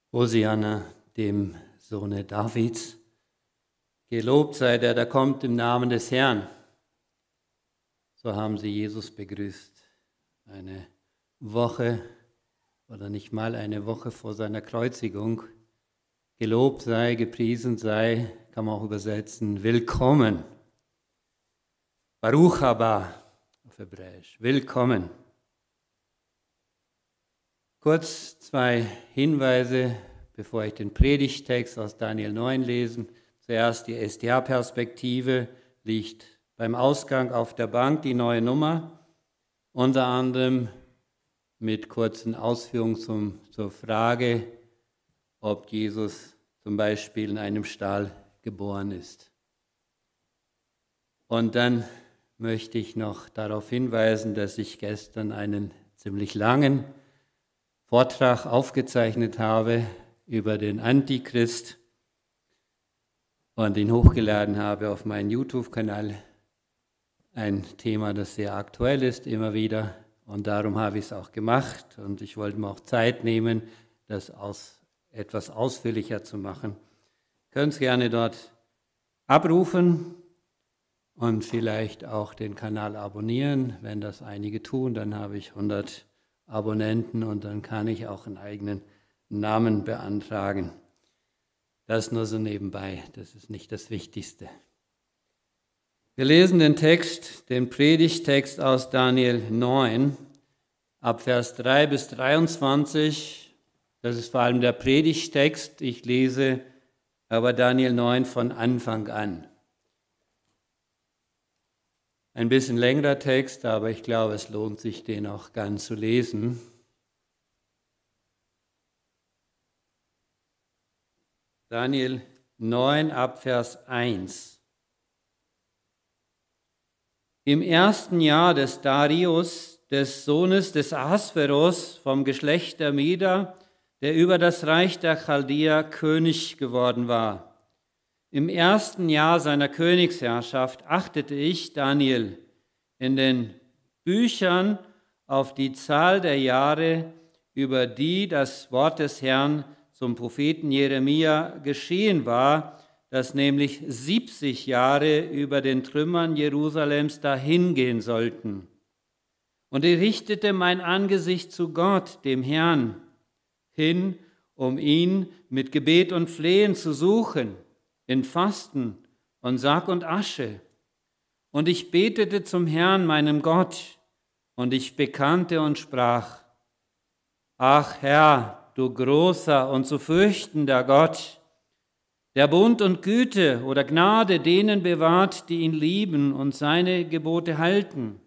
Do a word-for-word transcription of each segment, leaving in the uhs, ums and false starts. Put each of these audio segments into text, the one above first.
Hosianna, dem Sohne Davids. Gelobt sei der, der kommt im Namen des Herrn. So haben sie Jesus begrüßt. Eine Woche oder nicht mal eine Woche vor seiner Kreuzigung. Gelobt sei, gepriesen sei, kann man auch übersetzen, willkommen. Baruch haba auf Hebräisch, willkommen. Kurz zwei Hinweise, bevor ich den Predigtext aus Daniel neun lese. Zuerst die S D A-Perspektive, liegt beim Ausgang auf der Bank die neue Nummer, unter anderem mit kurzen Ausführungen zum, zur Frage, ob Jesus zum Beispiel in einem Stall geboren ist. Und dann möchte ich noch darauf hinweisen, dass ich gestern einen ziemlich langen Vortrag aufgezeichnet habe über den Antichrist und ihn hochgeladen habe auf meinen YouTube-Kanal. Ein Thema, das sehr aktuell ist, immer wieder. Und darum habe ich es auch gemacht. Und ich wollte mir auch Zeit nehmen, das aus, etwas ausführlicher zu machen. Ihr könnt es gerne dort abrufen und vielleicht auch den Kanal abonnieren. Wenn das einige tun, dann habe ich hundert Abonnenten und dann kann ich auch einen eigenen Namen beantragen. Das nur so nebenbei, das ist nicht das Wichtigste. Wir lesen den Text, den Predigtext aus Daniel neun, ab Vers drei bis dreiundzwanzig. Das ist vor allem der Predigtext. Ich lese aber Daniel neun von Anfang an. Ein bisschen längerer Text, aber ich glaube, es lohnt sich, den auch ganz zu lesen. Daniel neun ab Vers eins. Im ersten Jahr des Darius, des Sohnes des Ahasveros vom Geschlecht der Meder, der über das Reich der Chaldäer König geworden war. Im ersten Jahr seiner Königsherrschaft achtete ich, Daniel, in den Büchern auf die Zahl der Jahre, über die das Wort des Herrn zum Propheten Jeremia geschehen war, dass nämlich siebzig Jahre über den Trümmern Jerusalems dahingehen sollten. Und ich richtete mein Angesicht zu Gott, dem Herrn, hin, um ihn mit Gebet und Flehen zu suchen, in Fasten und Sack und Asche. Und ich betete zum Herrn, meinem Gott, und ich bekannte und sprach: Ach Herr, du großer und zu fürchtender Gott, der Bund und Güte oder Gnade denen bewahrt, die ihn lieben und seine Gebote halten.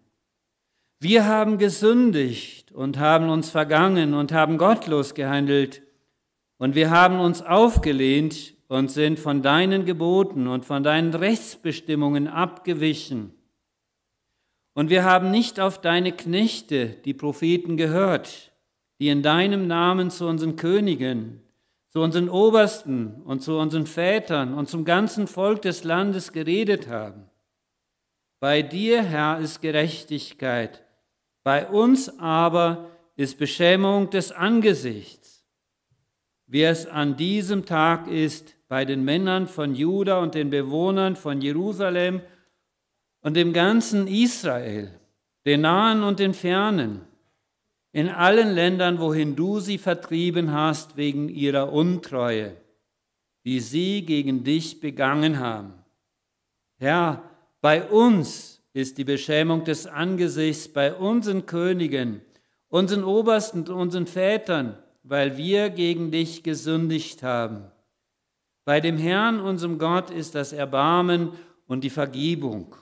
Wir haben gesündigt und haben uns vergangen und haben gottlos gehandelt, und wir haben uns aufgelehnt und sind von deinen Geboten und von deinen Rechtsbestimmungen abgewichen. Und wir haben nicht auf deine Knechte, die Propheten, gehört, die in deinem Namen zu unseren Königen, zu unseren Obersten und zu unseren Vätern und zum ganzen Volk des Landes geredet haben. Bei dir, Herr, ist Gerechtigkeit, bei uns aber ist Beschämung des Angesichts. Wie es an diesem Tag ist, bei den Männern von Juda und den Bewohnern von Jerusalem und dem ganzen Israel, den Nahen und den Fernen, in allen Ländern, wohin du sie vertrieben hast wegen ihrer Untreue, die sie gegen dich begangen haben. Herr, bei uns ist die Beschämung des Angesichts, bei unseren Königen, unseren Obersten und unseren Vätern, weil wir gegen dich gesündigt haben. Bei dem Herrn, unserem Gott, ist das Erbarmen und die Vergebung.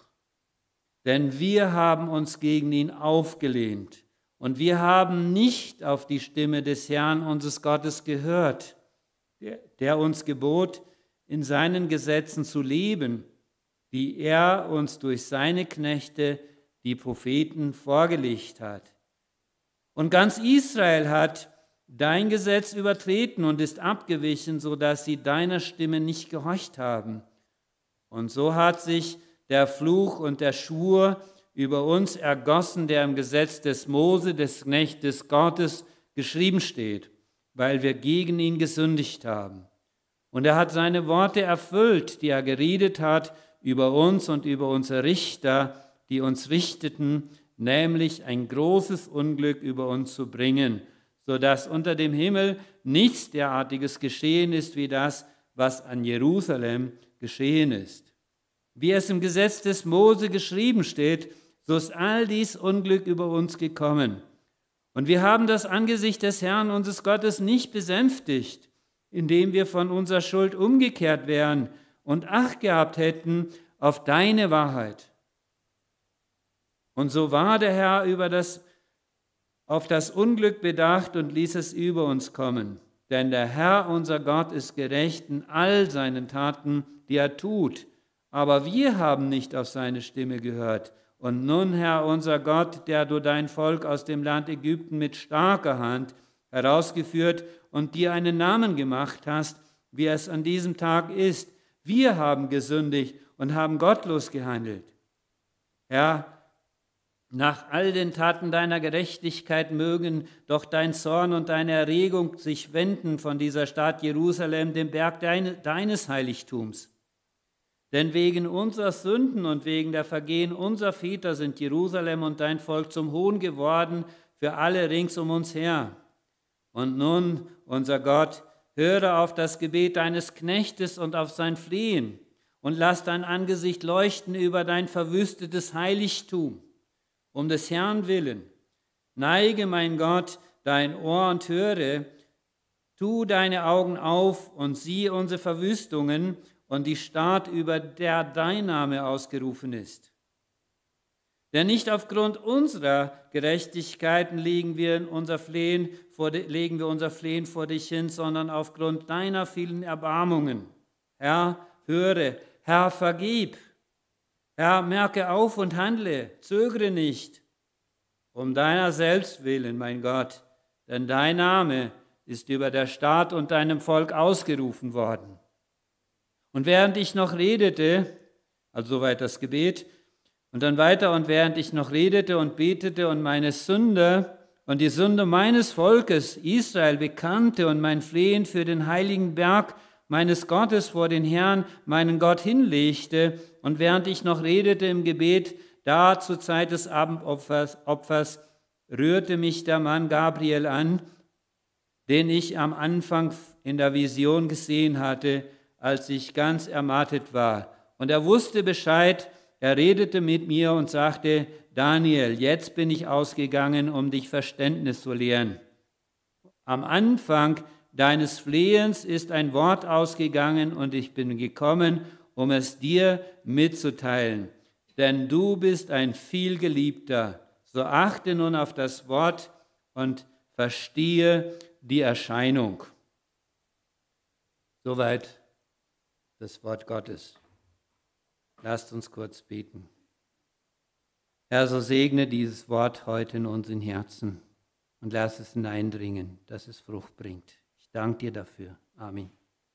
Denn wir haben uns gegen ihn aufgelehnt und wir haben nicht auf die Stimme des Herrn, unseres Gottes, gehört, der, der uns gebot, in seinen Gesetzen zu leben, die er uns durch seine Knechte, die Propheten, vorgelegt hat. Und ganz Israel hat dein Gesetz übertreten und ist abgewichen, sodass sie deiner Stimme nicht gehorcht haben. Und so hat sich der Fluch und der Schwur über uns ergossen, der im Gesetz des Mose, des Knechtes Gottes, geschrieben steht. weil wir gegen ihn gesündigt haben. Und er hat seine Worte erfüllt, die er geredet hat über uns und über unsere Richter, die uns richteten, nämlich ein großes Unglück über uns zu bringen, sodass unter dem Himmel nichts derartiges geschehen ist wie das, was an Jerusalem geschehen ist. Wie es im Gesetz des Mose geschrieben steht, so ist all dies Unglück über uns gekommen. Und wir haben das Angesicht des Herrn, unseres Gottes, nicht besänftigt, indem wir von unserer Schuld umgekehrt wären und Acht gehabt hätten auf deine Wahrheit. Und so war der Herr über das, auf das Unglück bedacht und ließ es über uns kommen. Denn der Herr, unser Gott, ist gerecht in all seinen Taten, die er tut. Aber wir haben nicht auf seine Stimme gehört. Und nun, Herr, unser Gott, der du dein Volk aus dem Land Ägypten mit starker Hand herausgeführt und dir einen Namen gemacht hast, wie es an diesem Tag ist. Wir haben gesündigt und haben gottlos gehandelt. Herr, nach all den Taten deiner Gerechtigkeit mögen doch dein Zorn und deine Erregung sich wenden von dieser Stadt Jerusalem, dem Berg deines Heiligtums. Denn wegen unserer Sünden und wegen der Vergehen unserer Väter sind Jerusalem und dein Volk zum Hohn geworden für alle rings um uns her. Und nun, unser Gott, höre auf das Gebet deines Knechtes und auf sein Flehen und lass dein Angesicht leuchten über dein verwüstetes Heiligtum. Um des Herrn willen, neige, mein Gott, dein Ohr und höre, tu deine Augen auf und siehe unsere Verwüstungen und die Stadt, über der dein Name ausgerufen ist. Denn nicht aufgrund unserer Gerechtigkeiten legen wir unser Flehen vor, legen wir unser Flehen vor dich hin, sondern aufgrund deiner vielen Erbarmungen. Herr, höre, Herr, vergib. Herr, merke auf und handle, zögere nicht, um deiner selbst willen, mein Gott, denn dein Name ist über der Stadt und deinem Volk ausgerufen worden. Und während ich noch redete, also soweit das Gebet, und dann weiter, und während ich noch redete und betete und meine Sünde und die Sünde meines Volkes Israel bekannte und mein Flehen für den heiligen Berg meines Gottes vor den Herrn, meinen Gott, hinlegte, und während ich noch redete im Gebet, da zur Zeit des Abendopfers Opfers, rührte mich der Mann Gabriel an, den ich am Anfang in der Vision gesehen hatte, als ich ganz ermattet war. Und er wusste Bescheid, er redete mit mir und sagte, Daniel, jetzt bin ich ausgegangen, um dich Verständnis zu lehren. Am Anfang deines Flehens ist ein Wort ausgegangen und ich bin gekommen, um es dir mitzuteilen. Denn du bist ein vielgeliebter. So achte nun auf das Wort und verstehe die Erscheinung. Soweit das Wort Gottes. Lasst uns kurz beten. Herr, so segne dieses Wort heute in unseren Herzen und lass es hineindringen, dass es Frucht bringt. Ich danke dir dafür. Amen.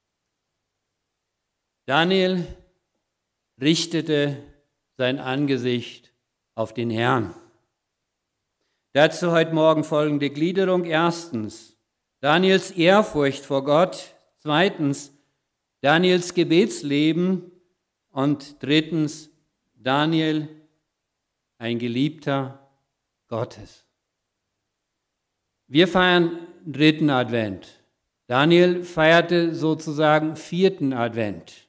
Daniel richtete sein Angesicht auf den Herrn. Dazu heute Morgen folgende Gliederung. Erstens, Daniels Ehrfurcht vor Gott. Zweitens, Daniels Gebetsleben. Und drittens, Daniel, ein Geliebter Gottes. Wir feiern dritten Advent. Daniel feierte sozusagen vierten Advent.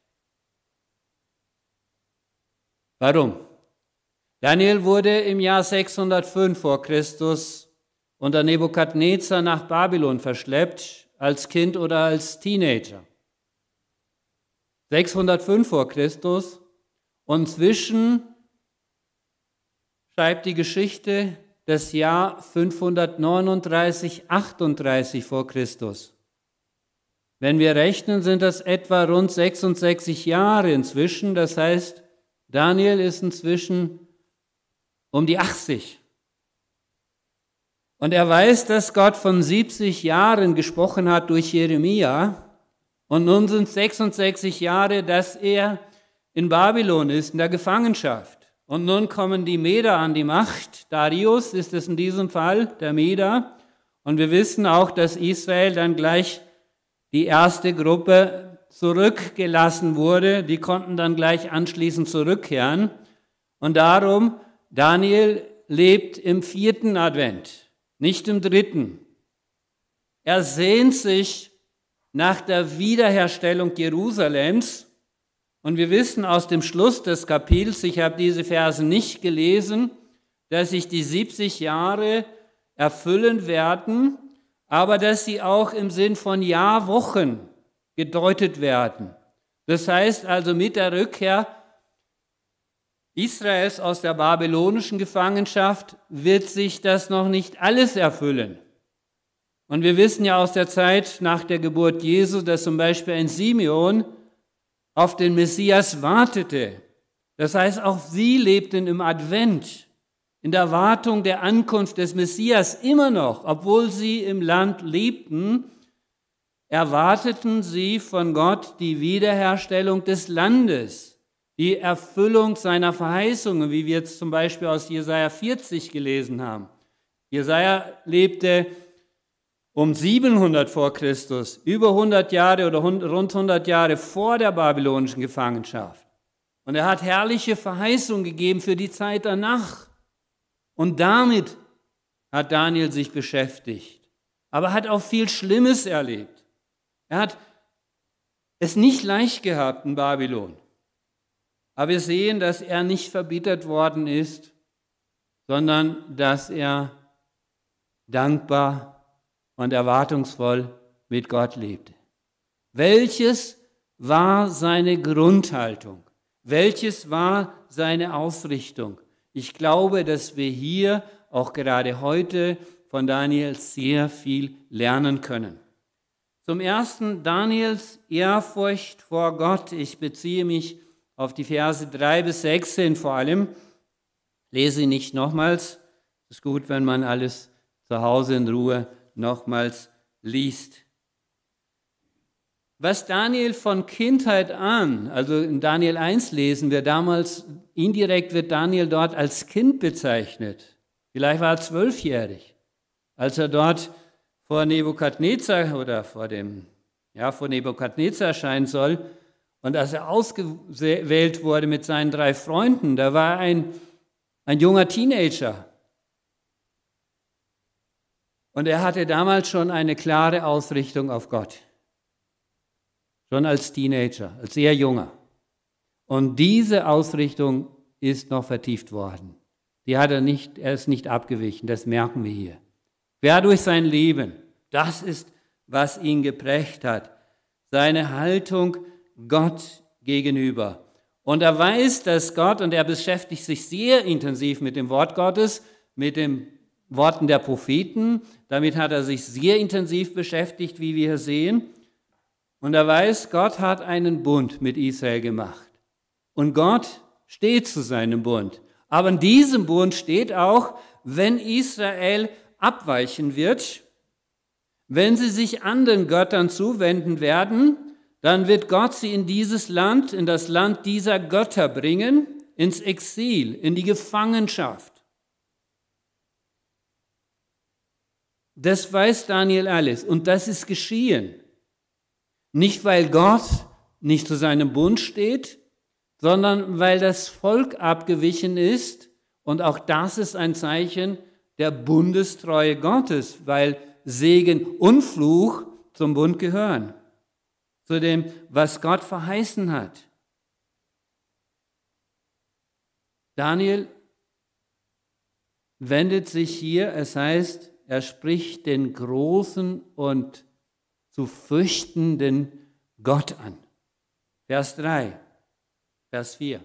Warum? Daniel wurde im Jahr sechshundertfünf vor Christus unter Nebukadnezar nach Babylon verschleppt, als Kind oder als Teenager. sechshundertfünf vor Christus, und zwischen schreibt die Geschichte das Jahr fünfhundertneununddreißig, achtunddreißig vor Christus. Wenn wir rechnen, sind das etwa rund sechsundsechzig Jahre inzwischen. Das heißt, Daniel ist inzwischen um die achtzig. Und er weiß, dass Gott von siebzig Jahren gesprochen hat durch Jeremia. Und nun sind sechsundsechzig Jahre, dass er in Babylon ist, in der Gefangenschaft. Und nun kommen die Meder an die Macht. Darius ist es in diesem Fall, der Meder. Und wir wissen auch, dass Israel dann gleich die erste Gruppe zurückgelassen wurde. Die konnten dann gleich anschließend zurückkehren. Und darum, Daniel lebt im vierten Advent, nicht im dritten. Er sehnt sich nach der Wiederherstellung Jerusalems. Und wir wissen aus dem Schluss des Kapitels, ich habe diese Verse nicht gelesen, dass sich die siebzig Jahre erfüllen werden, aber dass sie auch im Sinn von Jahrwochen gedeutet werden. Das heißt also, mit der Rückkehr Israels aus der babylonischen Gefangenschaft wird sich das noch nicht alles erfüllen. Und wir wissen ja aus der Zeit nach der Geburt Jesu, dass zum Beispiel ein Simeon auf den Messias wartete. Das heißt, auch sie lebten im Advent, in der Erwartung der Ankunft des Messias immer noch, obwohl sie im Land lebten, erwarteten sie von Gott die Wiederherstellung des Landes, die Erfüllung seiner Verheißungen, wie wir jetzt zum Beispiel aus Jesaja vierzig gelesen haben. Jesaja lebte um siebenhundert vor Christus, über hundert Jahre oder rund hundert Jahre vor der babylonischen Gefangenschaft. Und er hat herrliche Verheißungen gegeben für die Zeit danach. Und damit hat Daniel sich beschäftigt, aber hat auch viel Schlimmes erlebt. Er hat es nicht leicht gehabt in Babylon. Aber wir sehen, dass er nicht verbittert worden ist, sondern dass er dankbar und erwartungsvoll mit Gott lebte. Welches war seine Grundhaltung? Welches war seine Ausrichtung? Ich glaube, dass wir hier auch gerade heute von Daniel sehr viel lernen können. Zum Ersten Daniels Ehrfurcht vor Gott. Ich beziehe mich auf die Verse drei bis sechzehn vor allem. Lese sie nicht nochmals. Es ist gut, wenn man alles zu Hause in Ruhe nochmals liest. Was Daniel von Kindheit an, also in Daniel eins lesen wir damals, indirekt wird Daniel dort als Kind bezeichnet. Vielleicht war er zwölfjährig, als er dort vor Nebukadnezar oder vor dem, ja, vor Nebukadnezar erscheinen soll. Und als er ausgewählt wurde mit seinen drei Freunden, da war ein, ein junger Teenager. Und er hatte damals schon eine klare Ausrichtung auf Gott. Schon als Teenager, als sehr junger. Und diese Ausrichtung ist noch vertieft worden. Die hat er nicht, er ist nicht abgewichen, das merken wir hier. Quer durch sein Leben, das ist, was ihn geprägt hat. Seine Haltung Gott gegenüber. Und er weiß, dass Gott, und er beschäftigt sich sehr intensiv mit dem Wort Gottes, mit den Worten der Propheten, damit hat er sich sehr intensiv beschäftigt, wie wir hier sehen. Und er weiß, Gott hat einen Bund mit Israel gemacht. Und Gott steht zu seinem Bund. Aber in diesem Bund steht auch, wenn Israel abweichen wird, wenn sie sich anderen Göttern zuwenden werden, dann wird Gott sie in dieses Land, in das Land dieser Götter bringen, ins Exil, in die Gefangenschaft. Das weiß Daniel alles und das ist geschehen. Nicht, weil Gott nicht zu seinem Bund steht, sondern weil das Volk abgewichen ist. Und auch das ist ein Zeichen der Bundestreue Gottes, weil Segen und Fluch zum Bund gehören, zu dem, was Gott verheißen hat. Daniel wendet sich hier, es heißt, er spricht den großen und zu fürchtenden Gott an. Vers drei, Vers vier.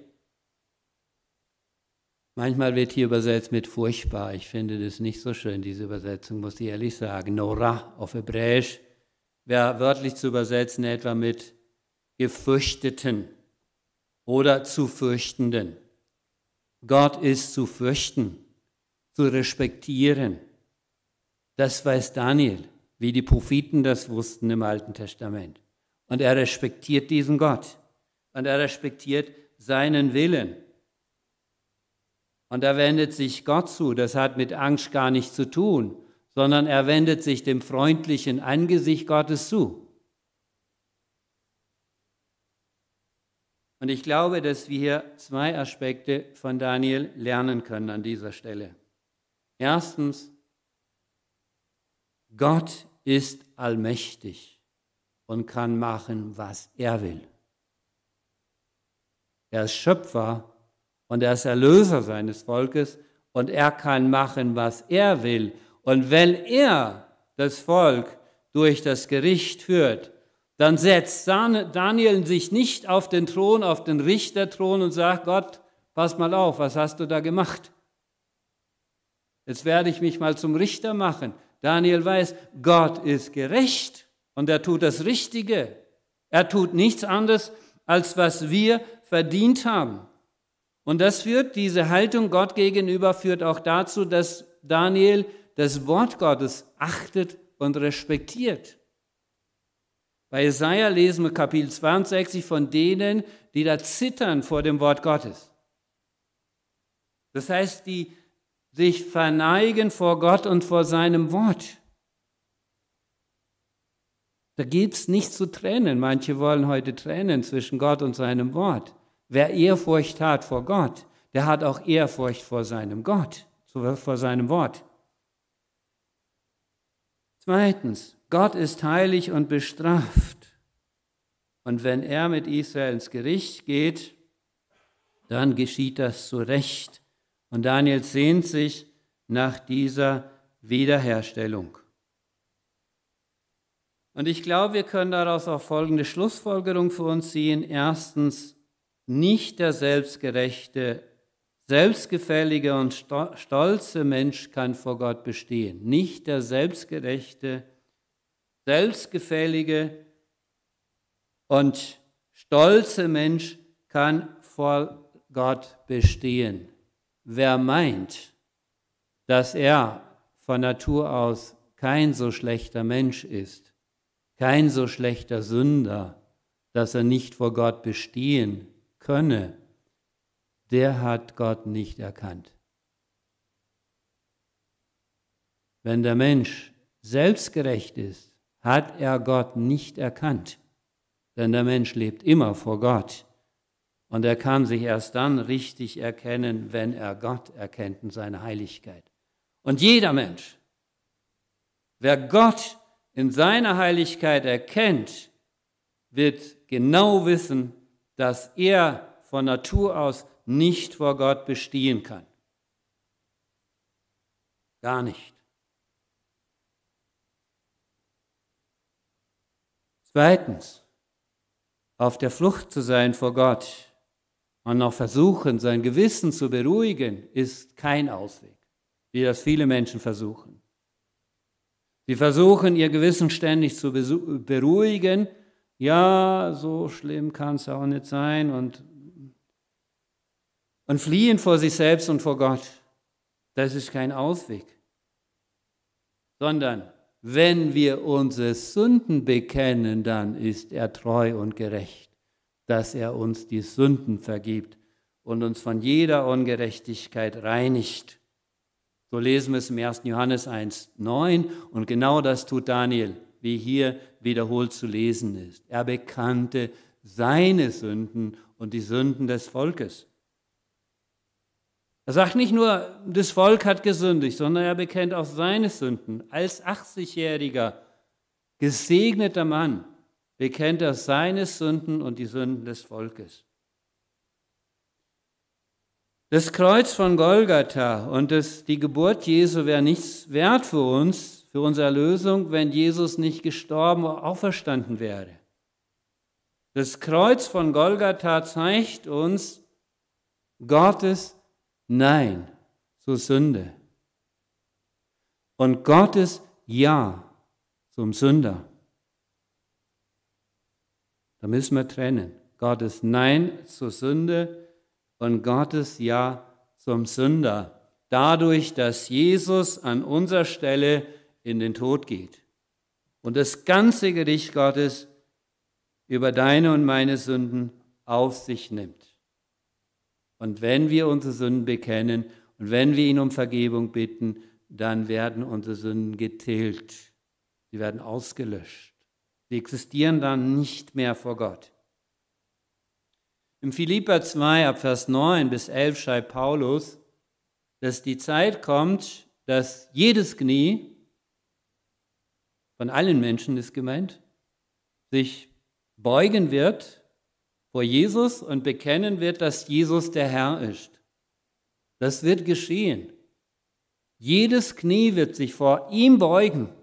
Manchmal wird hier übersetzt mit furchtbar. Ich finde das nicht so schön, diese Übersetzung, muss ich ehrlich sagen. Nora auf Hebräisch wäre wörtlich zu übersetzen etwa mit gefürchteten oder zu fürchtenden. Gott ist zu fürchten, zu respektieren. Das weiß Daniel, wie die Propheten das wussten im Alten Testament. Und er respektiert diesen Gott. Und er respektiert seinen Willen. Und er wendet sich Gott zu. Das hat mit Angst gar nichts zu tun, sondern er wendet sich dem freundlichen Angesicht Gottes zu. Und ich glaube, dass wir hier zwei Aspekte von Daniel lernen können an dieser Stelle. Erstens, Gott ist allmächtig und kann machen, was er will. Er ist Schöpfer und er ist Erlöser seines Volkes und er kann machen, was er will. Und wenn er das Volk durch das Gericht führt, dann setzt Daniel sich nicht auf den Thron, auf den Richterthron und sagt, Gott, pass mal auf, was hast du da gemacht? Jetzt werde ich mich mal zum Richter machen. Daniel weiß, Gott ist gerecht und er tut das Richtige. Er tut nichts anderes, als was wir verdient haben. Und das führt, diese Haltung Gott gegenüber, führt auch dazu, dass Daniel das Wort Gottes achtet und respektiert. Bei Jesaja lesen wir Kapitel zweiundsechzig von denen, die da zittern vor dem Wort Gottes. Das heißt, die sich verneigen vor Gott und vor seinem Wort. Da gibt es nichts zu trennen. Manche wollen heute trennen zwischen Gott und seinem Wort. Wer Ehrfurcht hat vor Gott, der hat auch Ehrfurcht vor seinem Gott, vor seinem Wort. Zweitens, Gott ist heilig und bestraft. Und wenn er mit Israel ins Gericht geht, dann geschieht das zu Recht. Und Daniel sehnt sich nach dieser Wiederherstellung. Und ich glaube, wir können daraus auch folgende Schlussfolgerung für uns ziehen. Erstens, nicht der selbstgerechte, selbstgefällige und stolze Mensch kann vor Gott bestehen. Nicht der selbstgerechte, selbstgefällige und stolze Mensch kann vor Gott bestehen. Wer meint, dass er von Natur aus kein so schlechter Mensch ist, kein so schlechter Sünder, dass er nicht vor Gott bestehen könne, der hat Gott nicht erkannt. Wenn der Mensch selbstgerecht ist, hat er Gott nicht erkannt, denn der Mensch lebt immer vor Gott und er kann sich erst dann richtig erkennen, wenn er Gott erkennt in seiner Heiligkeit. Und jeder Mensch, wer Gott in seiner Heiligkeit erkennt, wird genau wissen, dass er von Natur aus nicht vor Gott bestehen kann. Gar nicht. Zweitens, auf der Flucht zu sein vor Gott und noch versuchen, sein Gewissen zu beruhigen, ist kein Ausweg, wie das viele Menschen versuchen. Sie versuchen, ihr Gewissen ständig zu beruhigen. Ja, so schlimm kann es auch nicht sein und, und fliehen vor sich selbst und vor Gott. Das ist kein Ausweg, sondern wenn wir unsere Sünden bekennen, dann ist er treu und gerecht, dass er uns die Sünden vergibt und uns von jeder Ungerechtigkeit reinigt. So lesen wir es im ersten Johannes eins neun und genau das tut Daniel, wie hier wiederholt zu lesen ist. Er bekannte seine Sünden und die Sünden des Volkes. Er sagt nicht nur, das Volk hat gesündigt, sondern er bekennt auch seine Sünden. Als achtzigjähriger, gesegneter Mann bekennt er seine Sünden und die Sünden des Volkes. Das Kreuz von Golgatha und das, die Geburt Jesu wäre nichts wert für uns, für unsere Erlösung, wenn Jesus nicht gestorben oder auferstanden wäre. Das Kreuz von Golgatha zeigt uns Gottes Nein zur Sünde und Gottes Ja zum Sünder. Da müssen wir trennen. Gottes Nein zur Sünde und Gottes Ja zum Sünder. Dadurch, dass Jesus an unserer Stelle in den Tod geht und das ganze Gericht Gottes über deine und meine Sünden auf sich nimmt. Und wenn wir unsere Sünden bekennen und wenn wir ihn um Vergebung bitten, dann werden unsere Sünden getilgt. Sie werden ausgelöscht. Sie existieren dann nicht mehr vor Gott. Im Philipper zwei, ab Vers neun bis elf schreibt Paulus, dass die Zeit kommt, dass jedes Knie, von allen Menschen ist gemeint, sich beugen wird vor Jesus und bekennen wird, dass Jesus der Herr ist. Das wird geschehen. Jedes Knie wird sich vor ihm beugen.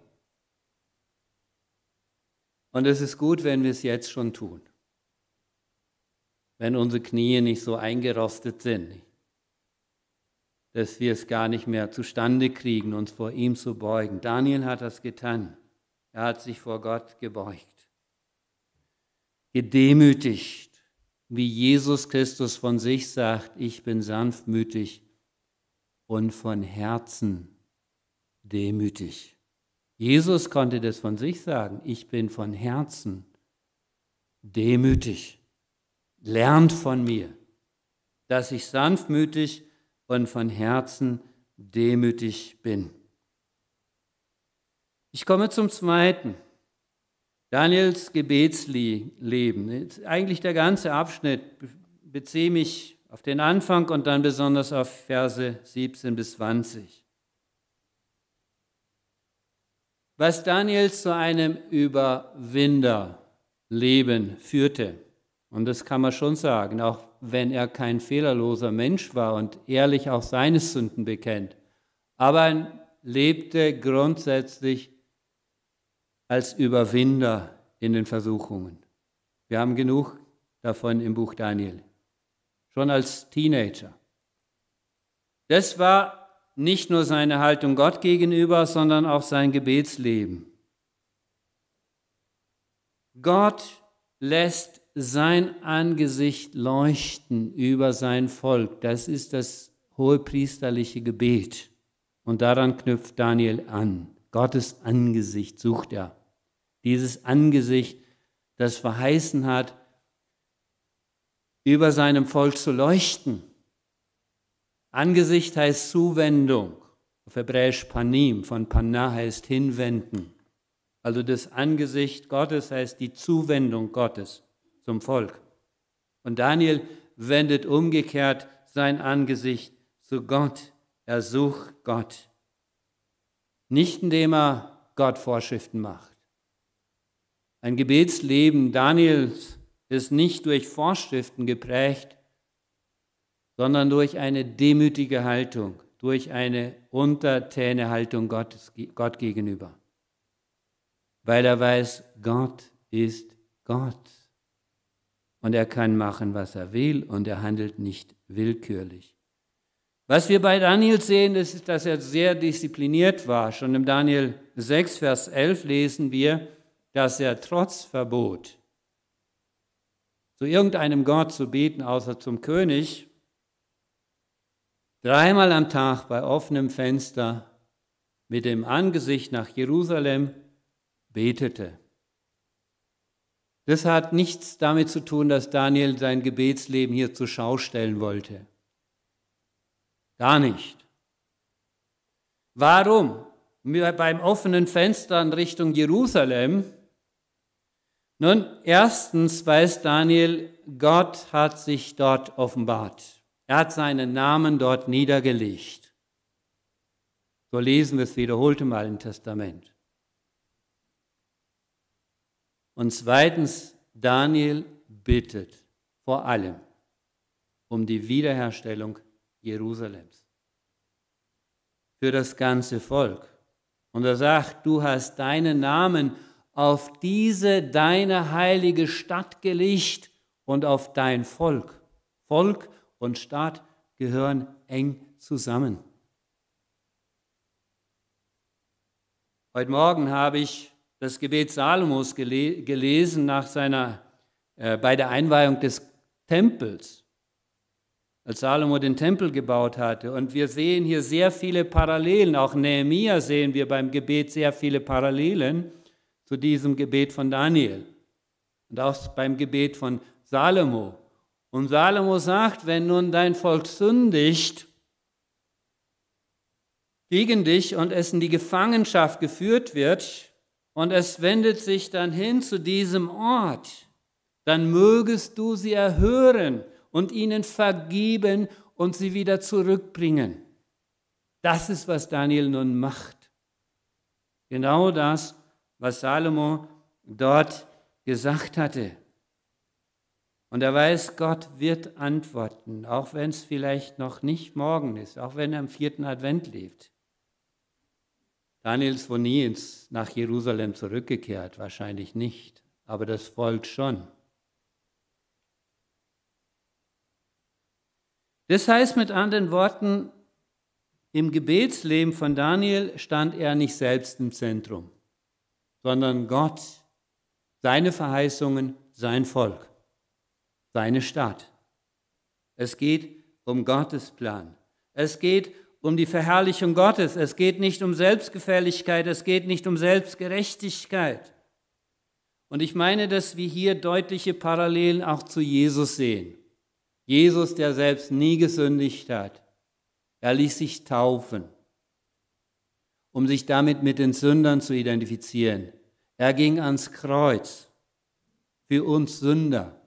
Und es ist gut, wenn wir es jetzt schon tun. Wenn unsere Knie nicht so eingerostet sind, dass wir es gar nicht mehr zustande kriegen, uns vor ihm zu beugen. Daniel hat das getan. Er hat sich vor Gott gebeugt. Gedemütigt, wie Jesus Christus von sich sagt, ich bin sanftmütig und von Herzen demütig. Jesus konnte das von sich sagen, ich bin von Herzen demütig. Lernt von mir, dass ich sanftmütig und von Herzen demütig bin. Ich komme zum Zweiten. Daniels Gebetsleben. Eigentlich der ganze Abschnitt beziehe mich auf den Anfang und dann besonders auf Verse siebzehn bis zwanzig. Was Daniel zu einem Überwinderleben führte, und das kann man schon sagen, auch wenn er kein fehlerloser Mensch war und ehrlich auch seine Sünden bekennt, aber er lebte grundsätzlich als Überwinder in den Versuchungen. Wir haben genug davon im Buch Daniel, schon als Teenager. Das war nicht nur seine Haltung Gott gegenüber, sondern auch sein Gebetsleben. Gott lässt sein Angesicht leuchten über sein Volk. Das ist das hohepriesterliche Gebet. Und daran knüpft Daniel an. Gottes Angesicht sucht er. Dieses Angesicht, das verheißen hat, über seinem Volk zu leuchten. Angesicht heißt Zuwendung, auf Hebräisch Panim, von Panah heißt hinwenden. Also das Angesicht Gottes heißt die Zuwendung Gottes zum Volk. Und Daniel wendet umgekehrt sein Angesicht zu Gott. Er sucht Gott. Nicht indem er Gott Vorschriften macht. Ein Gebetsleben Daniels ist nicht durch Vorschriften geprägt, sondern durch eine demütige Haltung, durch eine untertäne Haltung Gottes, Gott gegenüber. Weil er weiß, Gott ist Gott. Und er kann machen, was er will, und er handelt nicht willkürlich. Was wir bei Daniel sehen, ist, dass er sehr diszipliniert war. Schon im Daniel sechs, Vers elf lesen wir, dass er trotz Verbot, zu irgendeinem Gott zu beten, außer zum König, dreimal am Tag bei offenem Fenster mit dem Angesicht nach Jerusalem betete. Das hat nichts damit zu tun, dass Daniel sein Gebetsleben hier zur Schau stellen wollte. Gar nicht. Warum? Beim offenen Fenster in Richtung Jerusalem? Nun, erstens weiß Daniel, Gott hat sich dort offenbart. Er hat seinen Namen dort niedergelegt. So lesen wir es wiederholt im Alten Testament. Und zweitens, Daniel bittet vor allem um die Wiederherstellung Jerusalems für das ganze Volk. Und er sagt, du hast deinen Namen auf diese deine heilige Stadt gelegt und auf dein Volk. Volk und Staat gehören eng zusammen. Heute Morgen habe ich das Gebet Salomos gele- gelesen nach seiner, äh, bei der Einweihung des Tempels, als Salomo den Tempel gebaut hatte. Und wir sehen hier sehr viele Parallelen. Auch Nehemia sehen wir beim Gebet sehr viele Parallelen zu diesem Gebet von Daniel und auch beim Gebet von Salomo. Und Salomo sagt, wenn nun dein Volk sündigt, gegen dich und es in die Gefangenschaft geführt wird und es wendet sich dann hin zu diesem Ort, dann mögest du sie erhören und ihnen vergeben und sie wieder zurückbringen. Das ist, was Daniel nun macht. Genau das, was Salomo dort gesagt hatte. Und er weiß, Gott wird antworten, auch wenn es vielleicht noch nicht morgen ist, auch wenn er am vierten Advent lebt. Daniel ist wohl nie ins, nach Jerusalem zurückgekehrt, wahrscheinlich nicht, aber das Volk schon. Das heißt mit anderen Worten, im Gebetsleben von Daniel stand er nicht selbst im Zentrum, sondern Gott, seine Verheißungen, sein Volk, seine Stadt. Es geht um Gottes Plan. Es geht um die Verherrlichung Gottes. Es geht nicht um Selbstgefälligkeit, es geht nicht um Selbstgerechtigkeit. Und ich meine, dass wir hier deutliche Parallelen auch zu Jesus sehen. Jesus, der selbst nie gesündigt hat. Er ließ sich taufen, um sich damit mit den Sündern zu identifizieren. Er ging ans Kreuz für uns Sünder.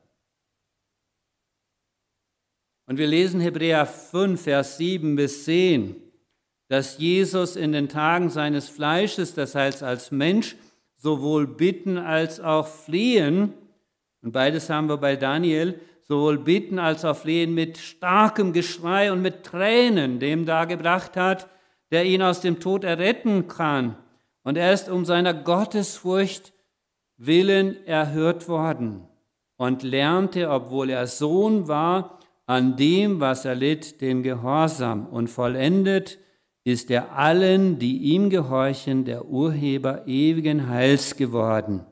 Und wir lesen Hebräer fünf, Vers sieben bis zehn, dass Jesus in den Tagen seines Fleisches, das heißt als Mensch, sowohl bitten als auch flehen, und beides haben wir bei Daniel, sowohl bitten als auch flehen mit starkem Geschrei und mit Tränen dem dargebracht hat, der ihn aus dem Tod erretten kann. Und er ist um seiner Gottesfurcht willen erhört worden und lernte, obwohl er Sohn war, an dem, was er litt, den Gehorsam. Und vollendet ist er allen, die ihm gehorchen, der Urheber ewigen Heils geworden.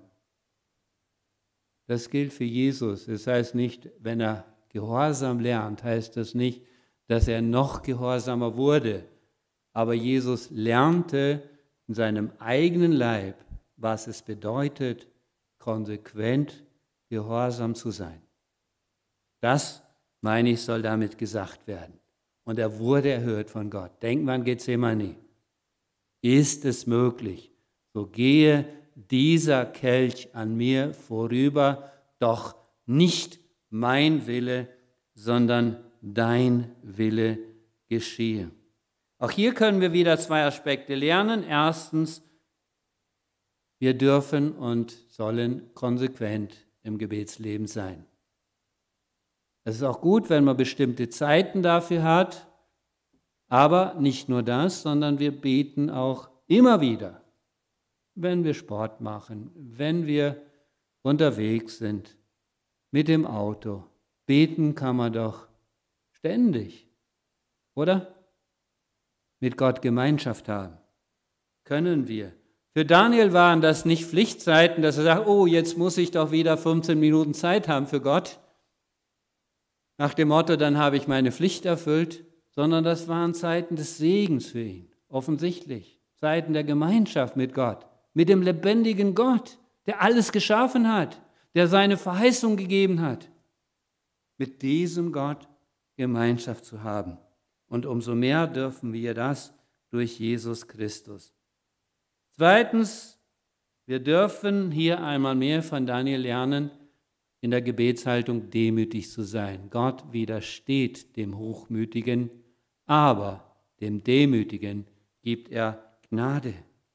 Das gilt für Jesus. Das heißt nicht, wenn er Gehorsam lernt, heißt das nicht, dass er noch gehorsamer wurde. Aber Jesus lernte in seinem eigenen Leib, was es bedeutet, konsequent gehorsam zu sein. Das, meine ich, soll damit gesagt werden. Und er wurde erhört von Gott. Denken wir an Gethsemane. Ist es möglich, so gehe dieser Kelch an mir vorüber, doch nicht mein Wille, sondern dein Wille geschehe. Auch hier können wir wieder zwei Aspekte lernen. Erstens, wir dürfen und sollen konsequent im Gebetsleben sein. Es ist auch gut, wenn man bestimmte Zeiten dafür hat, aber nicht nur das, sondern wir beten auch immer wieder, wenn wir Sport machen, wenn wir unterwegs sind, mit dem Auto. Beten kann man doch ständig, oder? Mit Gott Gemeinschaft haben. Können wir. Für Daniel waren das nicht Pflichtzeiten, dass er sagt, oh, jetzt muss ich doch wieder fünfzehn Minuten Zeit haben für Gott. Nach dem Motto, dann habe ich meine Pflicht erfüllt, sondern das waren Zeiten des Segens für ihn, offensichtlich. Zeiten der Gemeinschaft mit Gott, mit dem lebendigen Gott, der alles geschaffen hat, der seine Verheißung gegeben hat. Mit diesem Gott Gemeinschaft zu haben. Und umso mehr dürfen wir das durch Jesus Christus. Zweitens, wir dürfen hier einmal mehr von Daniel lernen, in der Gebetshaltung demütig zu sein. Gott widersteht dem Hochmütigen, aber dem Demütigen gibt er Gnade.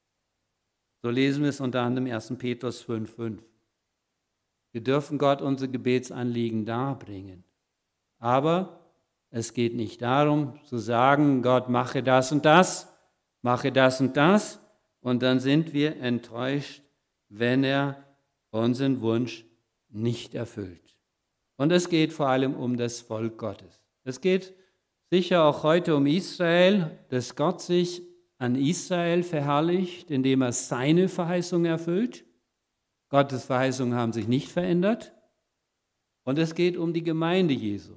So lesen wir es unter anderem im ersten Petrus fünf, fünf. Wir dürfen Gott unsere Gebetsanliegen darbringen. Aber es geht nicht darum zu sagen, Gott, mache das und das, mache das und das, und dann sind wir enttäuscht, wenn er unseren Wunsch nicht erfüllt. Und es geht vor allem um das Volk Gottes. Es geht sicher auch heute um Israel, dass Gott sich an Israel verherrlicht, indem er seine Verheißung erfüllt. Gottes Verheißungen haben sich nicht verändert. Und es geht um die Gemeinde Jesu.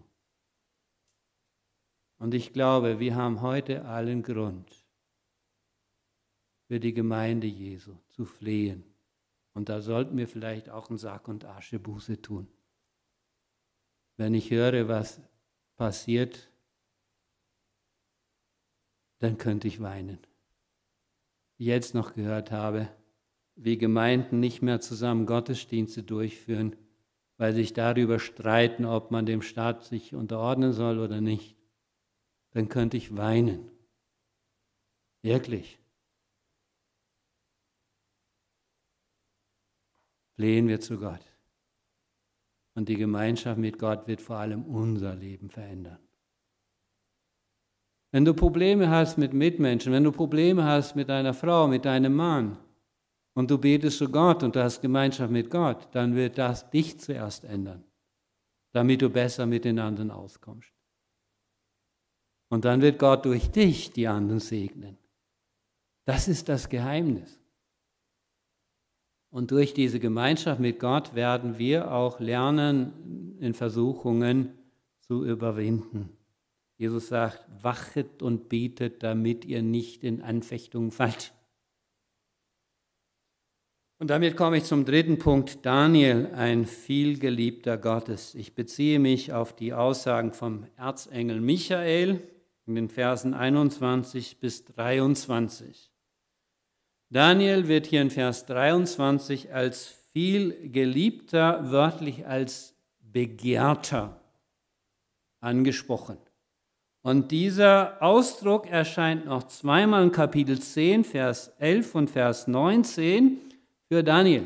Und ich glaube, wir haben heute allen Grund, für die Gemeinde Jesu zu flehen. Und da sollten wir vielleicht auch einen Sack und Asche Buße tun. Wenn ich höre, was passiert dann könnte ich weinen. Wie ich jetzt noch gehört habe, wie Gemeinden nicht mehr zusammen Gottesdienste durchführen, weil sich darüber streiten, ob man dem Staat sich unterordnen soll oder nicht, dann könnte ich weinen. Wirklich. Flehen wir zu Gott. Und die Gemeinschaft mit Gott wird vor allem unser Leben verändern. Wenn du Probleme hast mit Mitmenschen, wenn du Probleme hast mit deiner Frau, mit deinem Mann und du betest zu Gott und du hast Gemeinschaft mit Gott, dann wird das dich zuerst ändern, damit du besser mit den anderen auskommst. Und dann wird Gott durch dich die anderen segnen. Das ist das Geheimnis. Und durch diese Gemeinschaft mit Gott werden wir auch lernen, in Versuchungen zu überwinden. Jesus sagt, wachet und betet, damit ihr nicht in Anfechtungen fallt. Und damit komme ich zum dritten Punkt. Daniel, ein vielgeliebter Gottes. Ich beziehe mich auf die Aussagen vom Erzengel Michael in den Versen einundzwanzig bis dreiundzwanzig. Daniel wird hier in Vers dreiundzwanzig als vielgeliebter, wörtlich als begehrter angesprochen. Und dieser Ausdruck erscheint noch zweimal in Kapitel zehn, Vers elf und Vers neunzehn für Daniel.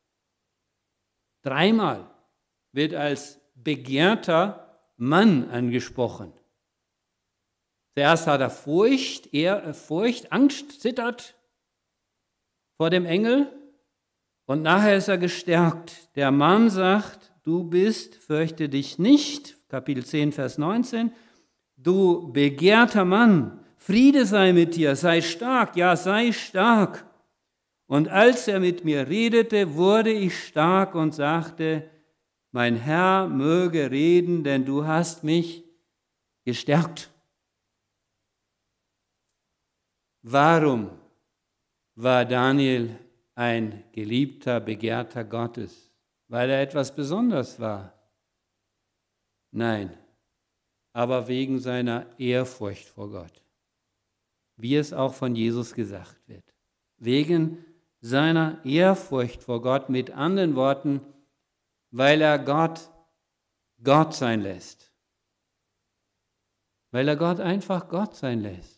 Dreimal wird als begehrter Mann angesprochen. Zuerst hat er Furcht, er, Furcht, Angst, zittert vor dem Engel und nachher ist er gestärkt. Der Mann sagt, du bist, fürchte dich nicht, Kapitel zehn, Vers neunzehn, du begehrter Mann, Friede sei mit dir, sei stark, ja, sei stark. Und als er mit mir redete, wurde ich stark und sagte, mein Herr möge reden, denn du hast mich gestärkt. Warum war Daniel ein geliebter, begehrter Gottes? Weil er etwas Besonderes war? Nein, aber wegen seiner Ehrfurcht vor Gott, wie es auch von Jesus gesagt wird. Wegen seiner Ehrfurcht vor Gott, mit anderen Worten, weil er Gott Gott sein lässt. Weil er Gott einfach Gott sein lässt.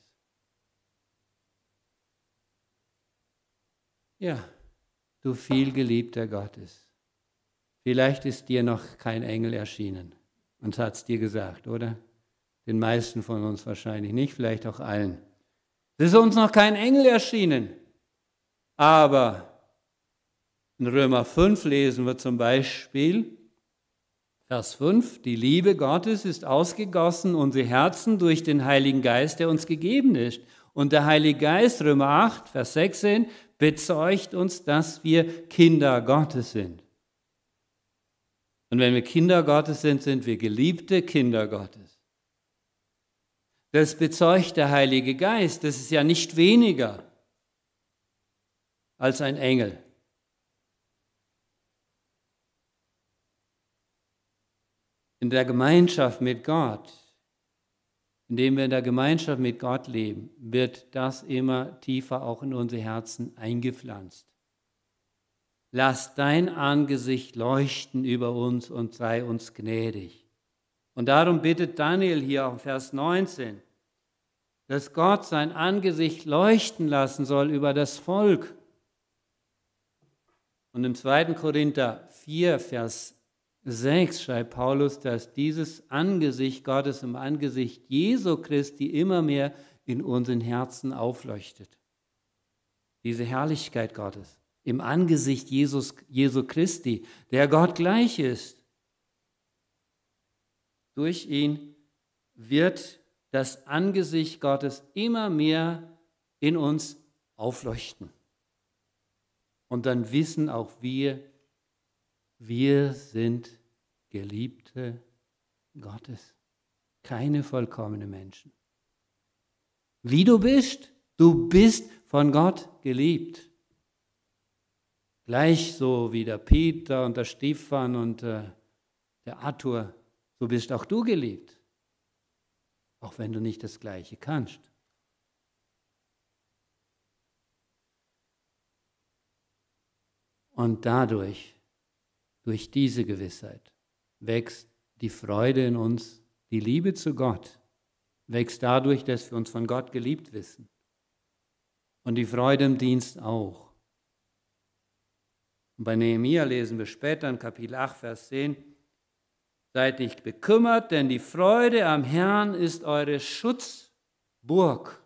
Ja, du vielgeliebter Gottes. Vielleicht ist dir noch kein Engel erschienen und hat es dir gesagt, oder? Den meisten von uns wahrscheinlich nicht, vielleicht auch allen. Es ist uns noch kein Engel erschienen. Aber in Römer fünf lesen wir zum Beispiel, Vers fünf, die Liebe Gottes ist ausgegossen in unsere Herzen durch den Heiligen Geist, der uns gegeben ist. Und der Heilige Geist, Römer acht, Vers sechzehn, bezeugt uns, dass wir Kinder Gottes sind. Und wenn wir Kinder Gottes sind, sind wir geliebte Kinder Gottes. Das bezeugt der Heilige Geist. Das ist ja nicht weniger als ein Engel. In der Gemeinschaft mit Gott, indem wir in der Gemeinschaft mit Gott leben, wird das immer tiefer auch in unsere Herzen eingepflanzt. Lass dein Angesicht leuchten über uns und sei uns gnädig. Und darum bittet Daniel hier auch Vers neunzehn, dass Gott sein Angesicht leuchten lassen soll über das Volk. Und im zweiten Korinther vier, Vers sechs schreibt Paulus, dass dieses Angesicht Gottes im Angesicht Jesu Christi immer mehr in unseren Herzen aufleuchtet. Diese Herrlichkeit Gottes im Angesicht Jesus, Jesu Christi, der Gott gleich ist. Durch ihn wird das Angesicht Gottes immer mehr in uns aufleuchten. Und dann wissen auch wir, wir sind Geliebte Gottes, keine vollkommenen Menschen. Wie du bist, du bist von Gott geliebt. Gleich so wie der Peter und der Stephan und äh, der Arthur, so bist auch du geliebt. Auch wenn du nicht das Gleiche kannst. Und dadurch, durch diese Gewissheit, wächst die Freude in uns, die Liebe zu Gott, wächst dadurch, dass wir uns von Gott geliebt wissen. Und die Freude im Dienst auch. Und bei Nehemia lesen wir später in Kapitel acht, Vers zehn, seid nicht bekümmert, denn die Freude am Herrn ist eure Schutzburg.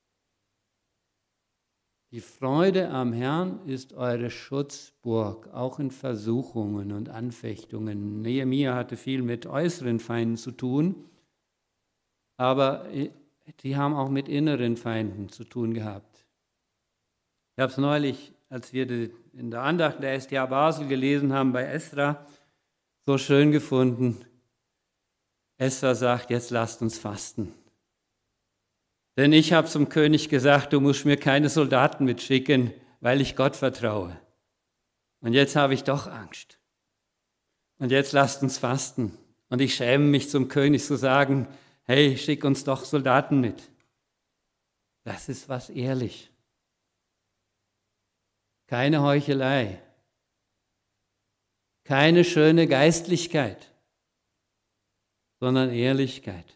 Die Freude am Herrn ist eure Schutzburg, auch in Versuchungen und Anfechtungen. Nehemia hatte viel mit äußeren Feinden zu tun, aber die haben auch mit inneren Feinden zu tun gehabt. Ich habe es neulich, als wir in der Andacht der S D A Basel gelesen haben bei Esra, so schön gefunden. Esra sagt, jetzt lasst uns fasten. Denn ich habe zum König gesagt, du musst mir keine Soldaten mitschicken, weil ich Gott vertraue. Und jetzt habe ich doch Angst. Und jetzt lasst uns fasten. Und ich schäme mich zum König zu sagen, hey, schick uns doch Soldaten mit. Das ist was ehrlich. Keine Heuchelei. Keine schöne Geistlichkeit, sondern Ehrlichkeit.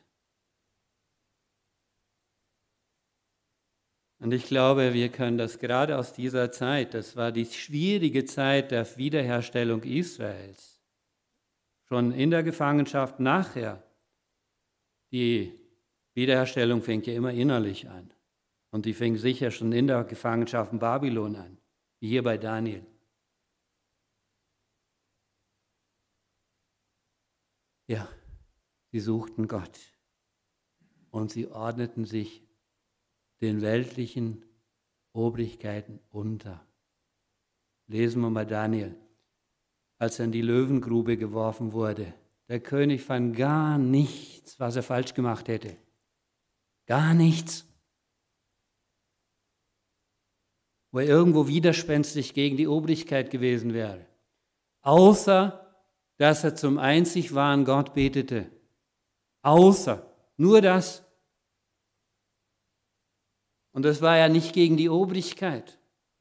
Und ich glaube, wir können das gerade aus dieser Zeit, das war die schwierige Zeit der Wiederherstellung Israels, schon in der Gefangenschaft nachher. Die Wiederherstellung fängt ja immer innerlich an. Und die fing sicher schon in der Gefangenschaft in Babylon an, wie hier bei Daniel. Ja, sie suchten Gott und sie ordneten sich den weltlichen Obrigkeiten unter. Lesen wir mal Daniel, als er in die Löwengrube geworfen wurde. Der König fand gar nichts, was er falsch gemacht hätte. Gar nichts. Wo er irgendwo widerspenstig gegen die Obrigkeit gewesen wäre. Außer, dass er zum einzig wahren Gott betete. Außer, nur das. Und das war ja nicht gegen die Obrigkeit.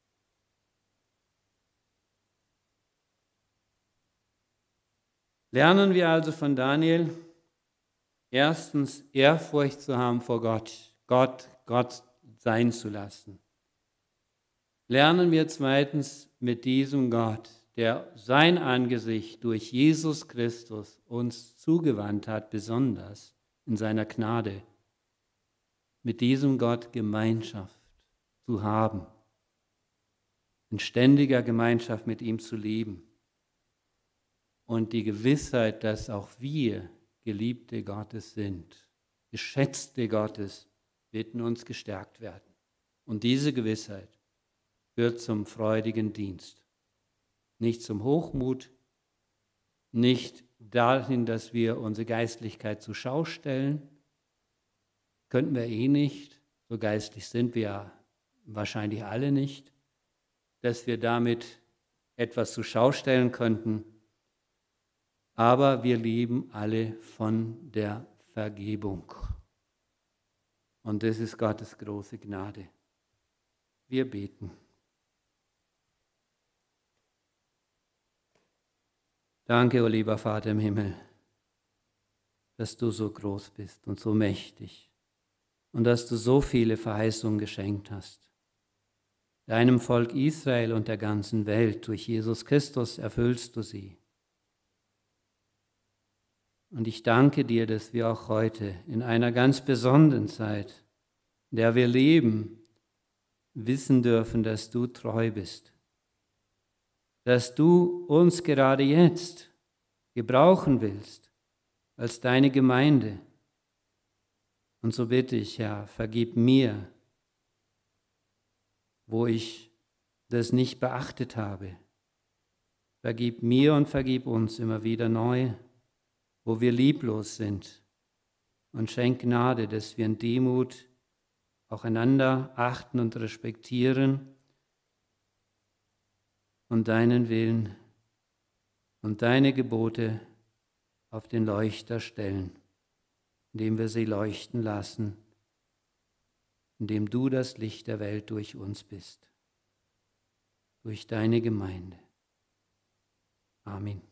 Lernen wir also von Daniel, erstens Ehrfurcht zu haben vor Gott, Gott, Gott sein zu lassen. Lernen wir zweitens mit diesem Gott, der sein Angesicht durch Jesus Christus uns zugewandt hat, besonders in seiner Gnade, mit diesem Gott Gemeinschaft zu haben, in ständiger Gemeinschaft mit ihm zu leben und die Gewissheit, dass auch wir Geliebte Gottes sind, Geschätzte Gottes, wird in uns gestärkt werden. Und diese Gewissheit führt zum freudigen Dienst. Nicht zum Hochmut, nicht dahin, dass wir unsere Geistlichkeit zur Schau stellen. Könnten wir eh nicht, so geistlich sind wir ja wahrscheinlich alle nicht, dass wir damit etwas zur Schau stellen könnten. Aber wir leben alle von der Vergebung. Und das ist Gottes große Gnade. Wir beten. Danke, o lieber Vater im Himmel, dass du so groß bist und so mächtig und dass du so viele Verheißungen geschenkt hast. Deinem Volk Israel und der ganzen Welt, durch Jesus Christus erfüllst du sie. Und ich danke dir, dass wir auch heute in einer ganz besonderen Zeit, in der wir leben, wissen dürfen, dass du treu bist. Dass du uns gerade jetzt gebrauchen willst als deine Gemeinde. Und so bitte ich, Herr, vergib mir, wo ich das nicht beachtet habe. Vergib mir und vergib uns immer wieder neu, wo wir lieblos sind. Und schenk Gnade, dass wir in Demut auch einander achten und respektieren und deinen Willen und deine Gebote auf den Leuchter stellen, indem wir sie leuchten lassen, indem du das Licht der Welt durch uns bist, durch deine Gemeinde. Amen.